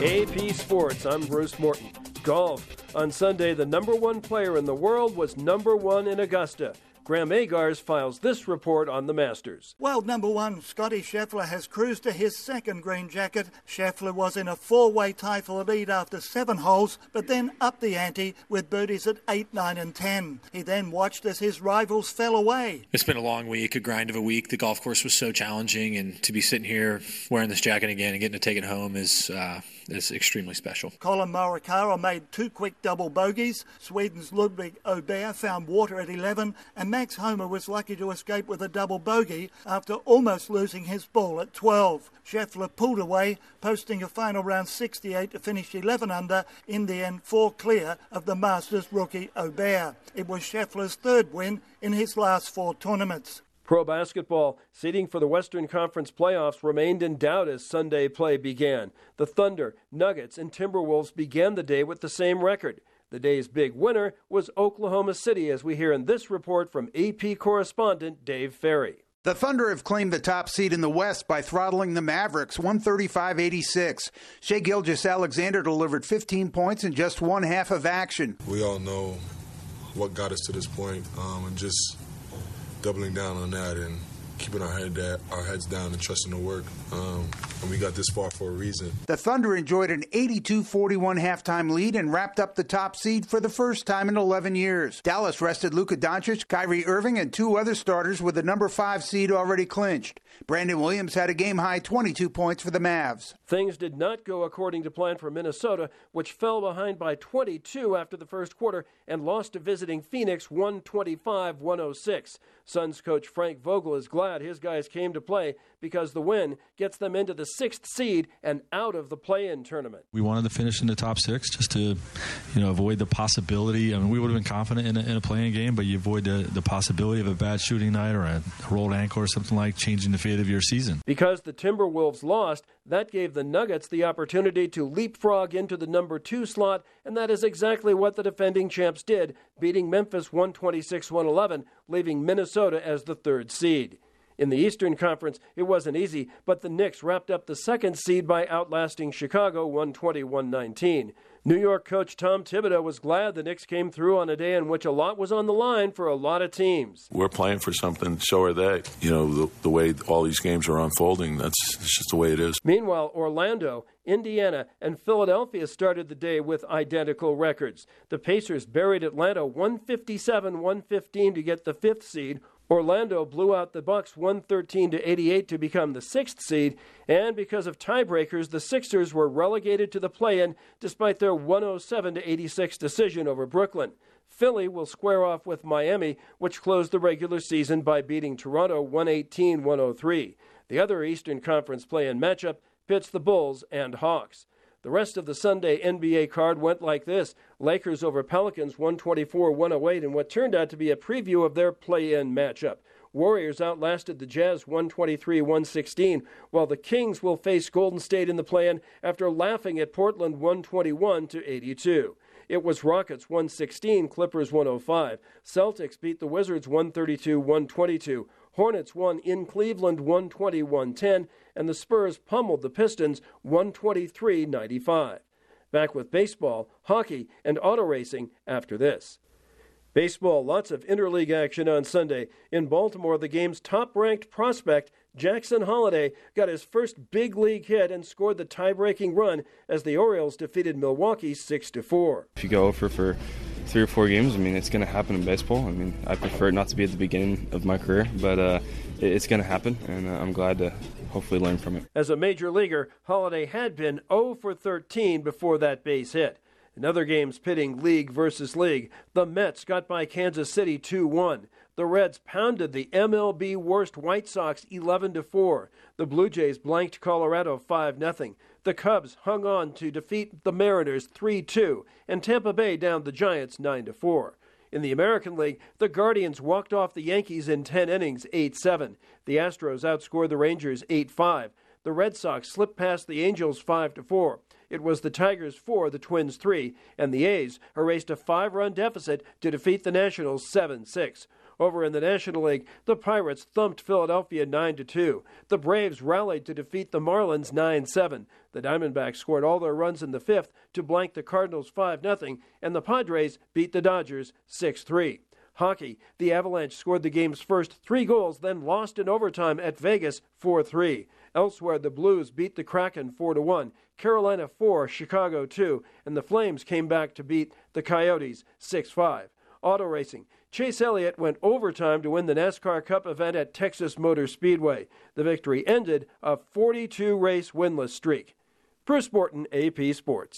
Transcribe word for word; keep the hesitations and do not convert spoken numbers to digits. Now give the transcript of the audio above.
A P Sports, I'm Bruce Morton. Golf. On Sunday, the number one player in the world was number one in Augusta. Graham Agars files this report on the Masters. World number one, Scotty Scheffler, has cruised to his second green jacket. Scheffler was in a four-way tie for the lead after seven holes, but then upped the ante with birdies at eight, nine and ten. He then watched as his rivals fell away. It's been a long week, a grind of a week. The golf course was so challenging, and to be sitting here wearing this jacket again and getting to take it home is uh, is extremely special. Colin Morikawa made two quick double bogeys. Sweden's Ludwig Åberg found water at eleven, and Max Homa was lucky to escape with a double bogey after almost losing his ball at twelve. Scheffler pulled away, posting a final round sixty-eight to finish eleven under, in the end four clear of the Masters rookie Åberg. It was Scheffler's third win in his last four tournaments. Pro basketball, seeding for the Western Conference playoffs remained in doubt as Sunday play began. The Thunder, Nuggets, and Timberwolves began the day with the same record. The day's big winner was Oklahoma City, as we hear in this report from A P correspondent Dave Ferry. The Thunder have claimed the top seed in the West by throttling the Mavericks one thirty-five eighty-six. Shai Gilgeous-Alexander delivered fifteen points in just one half of action. We all know what got us to this point, um, and just doubling down on that and keeping our head da- our heads down and trusting the work. Um, and we got this far for a reason. The Thunder enjoyed an eighty-two forty-one halftime lead and wrapped up the top seed for the first time in eleven years. Dallas rested Luka Doncic, Kyrie Irving, and two other starters with the number five seed already clinched. Brandon Williams had a game-high twenty-two points for the Mavs. Things did not go according to plan for Minnesota, which fell behind by twenty-two after the first quarter and lost to visiting Phoenix one twenty-five one oh six. Suns coach Frank Vogel is glad his guys came to play because the win gets them into the sixth seed and out of the play-in tournament. We wanted to finish in the top six just to, you know, avoid the possibility. I mean, we would have been confident in a, in a play-in game, but you avoid the, the possibility of a bad shooting night or a rolled ankle or something like changing the fate of your season. Because the Timberwolves lost, that gave the Nuggets the opportunity to leapfrog into the number two slot, and that is exactly what the defending champs did, beating Memphis one twenty-six one eleven, leaving Minnesota as the third seed. In the Eastern Conference, it wasn't easy, but the Knicks wrapped up the second seed by outlasting Chicago one twenty one nineteen. New York coach Tom Thibodeau was glad the Knicks came through on a day in which a lot was on the line for a lot of teams. We're playing for something, so are they. You know, the, the way all these games are unfolding, that's, that's just the way it is. Meanwhile, Orlando, Indiana, and Philadelphia started the day with identical records. The Pacers buried Atlanta one fifty-seven one fifteen to get the fifth seed. Orlando blew out the Bucks one thirteen to eighty-eight to become the sixth seed, and because of tiebreakers, the Sixers were relegated to the play-in despite their one oh seven to eighty-six decision over Brooklyn. Philly will square off with Miami, which closed the regular season by beating Toronto one eighteen one oh three. The other Eastern Conference play-in matchup pits the Bulls and Hawks. The rest of the Sunday N B A card went like this. Lakers over Pelicans one twenty-four one oh eight in what turned out to be a preview of their play-in matchup. Warriors outlasted the Jazz one twenty-three one sixteen, while the Kings will face Golden State in the play-in after laughing at Portland one twenty-one to eighty-two. It was Rockets one sixteen, Clippers one oh five. Celtics beat the Wizards one thirty-two one twenty-two. Hornets won in Cleveland one twenty one ten, and the Spurs pummeled the Pistons one twenty-three ninety-five. Back with baseball, hockey, and auto racing after this. Baseball, lots of interleague action on Sunday. In Baltimore, the game's top-ranked prospect, Jackson Holliday, got his first big league hit and scored the tie-breaking run as the Orioles defeated Milwaukee six to four. If you go over for three or four games, I mean, it's going to happen in baseball. I mean, I prefer it not to be at the beginning of my career, but uh, it's going to happen, and uh, I'm glad to hopefully learn from it. As a major leaguer, Holliday had been oh for thirteen before that base hit. In other games pitting league versus league, the Mets got by Kansas City two one. The Reds pounded the M L B worst White Sox eleven to four. The Blue Jays blanked Colorado five nothing. The Cubs hung on to defeat the Mariners three two, and Tampa Bay downed the Giants nine to four. In the American League, the Guardians walked off the Yankees in ten innings eight seven. The Astros outscored the Rangers eight five. The Red Sox slipped past the Angels five to four. It was the Tigers four, the Twins three, and the A's erased a five-run deficit to defeat the Nationals seven six. Over in the National League, the Pirates thumped Philadelphia nine to two. The Braves rallied to defeat the Marlins nine seven. The Diamondbacks scored all their runs in the fifth to blank the Cardinals five nothing, and the Padres beat the Dodgers six three. Hockey, the Avalanche scored the game's first three goals, then lost in overtime at Vegas four three. Elsewhere, the Blues beat the Kraken four to one, Carolina four, Chicago two, and the Flames came back to beat the Coyotes six five. Auto racing, Chase Elliott went overtime to win the NASCAR Cup event at Texas Motor Speedway. The victory ended a forty-two race winless streak. Bruce Morton, A P Sports.